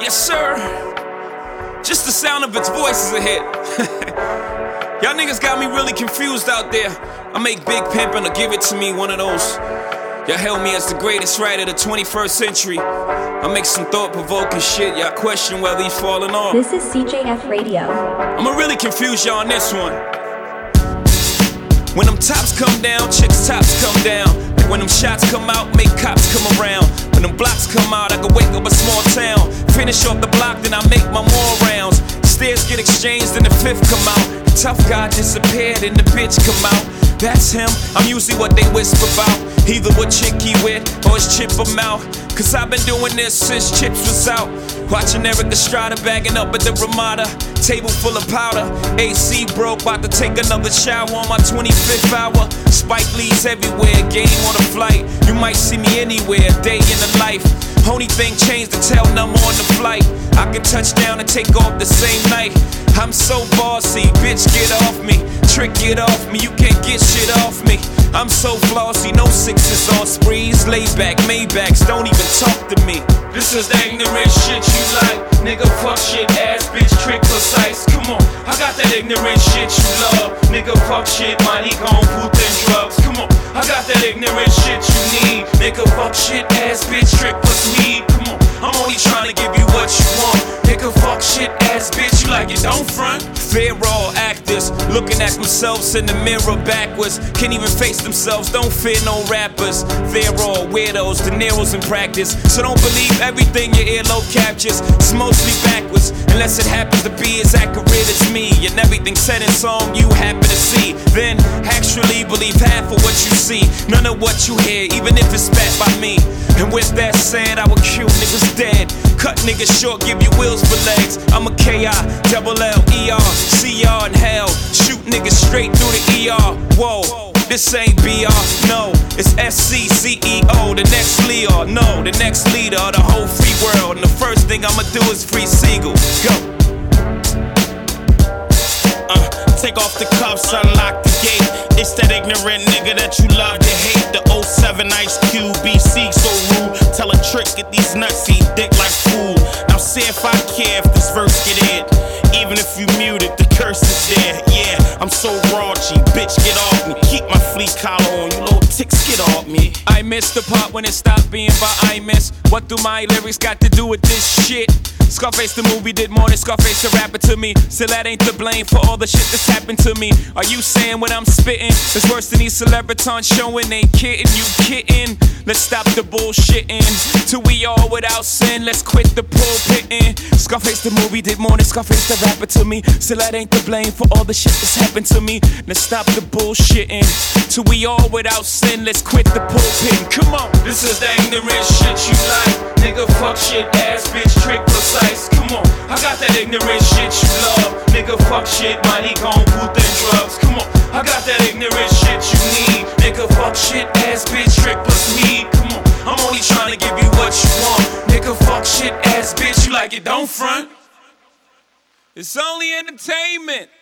Yes, sir. Just the sound of its voice is a hit. Y'all niggas got me really confused out there. I make Big Pimpin' or Give It To Me one of those. Y'all hail me as the greatest writer of the 21st century. I make some thought-provoking shit. Y'all question whether he's falling off. This is CJF Radio. I'ma really confuse y'all on this one. When them tops come down, chicks' tops come down. Like when them shots come out, make cops come around. When them blocks come out, I can wake up a small town. Finish off the block, then I make my more rounds. Stairs get exchanged, and the fifth come out. The tough guy disappeared, and the bitch come out. That's him, I'm usually what they whisper about. Either what chick he with, or his chip him out. Cause I've been doing this since Chips was out. Watching Eric Estrada bagging up at the Ramada. Table full of powder, AC broke, about to take another shower on my 25th hour. Spike Lee's everywhere, game on a flight. You might see me anywhere, day in the life. Only thing changed, the tail number on the flight. I can touch down and take off the same night. I'm so bossy, bitch get off me. Trick get off me, you can't get shit off me. I'm so flossy, no sixes on sprees. Laid back, Maybachs, don't even talk to me. This is the ignorant shit you like. Nigga fuck shit, ass bitch, trick precise. Come on, I got that ignorant shit you love. Nigga fuck shit, money gon' put in drugs. Come on, I got that ignorant shit you need. Nigga fuck shit, ass bitch, trick plus weed. Come on, I'm only trying to give you what you want. Nigga fuck shit, ass bitch, you like it, don't front. They're all actors, looking at themselves in the mirror backwards. Can't even face themselves, don't fear no rappers. They're all weirdos, De Niro's in practice. So don't believe everything your earlobe captures. It's mostly backwards, unless it happens to be as accurate as me. And everything said in song you happen to see. Then actually believe half of what you see, none of what you hear, even if it's spat by me. And with that said, I would kill niggas dead. Cut niggas short, give you wheels for legs. I'm a K-I-double-L-E-R, C-R in hell. Shoot niggas straight through the ER. Whoa, this ain't BR, no. It's S-C-C-E-O, the next Leo. No, the next leader of the whole free world. And the first thing I'ma do is free Siegel. Go. Take off the cuffs, unlock the gate. It's that ignorant nigga that you love to hate. The 07 Ice Cube, BC so rude. Tell a trick, get these nuts, eat dick like food. Now see if I care if this verse get in. Even if you mute it, the curse is there. Yeah, I'm so raunchy, bitch get off me. Keep my fleet collar on, you little ticks get off me. I missed the part when it stopped being by I miss. What do my lyrics got to do with this shit? Scarface the movie did more than Scarface the rapper to me. Still that ain't the blame for all the shit that's happened to me. Are you saying what I'm spitting is worse than these celebritons showing? Ain't kidding, you kidding? Let's stop the bullshitting. Till we all without sin, let's quit the pulpitting. Scarface the movie did more than Scarface the rapper to me. Still that ain't the blame for all the shit that's happened to me. Let's stop the bullshitting. Till we all without sin, let's quit the pulpitting. Come on. This is the ignorant shit you like. Nigga fuck shit, ass bitch, trick precise. Come on, I got that ignorant shit you love. Nigga fuck shit, money gon' put in drugs. Come on, I got that ignorant shit you need. Nigga fuck shit, ass bitch, trick plus weed. Come on, I'm only trying to give you what you want. Nigga fuck shit, ass bitch, you like it, don't front. It's only entertainment.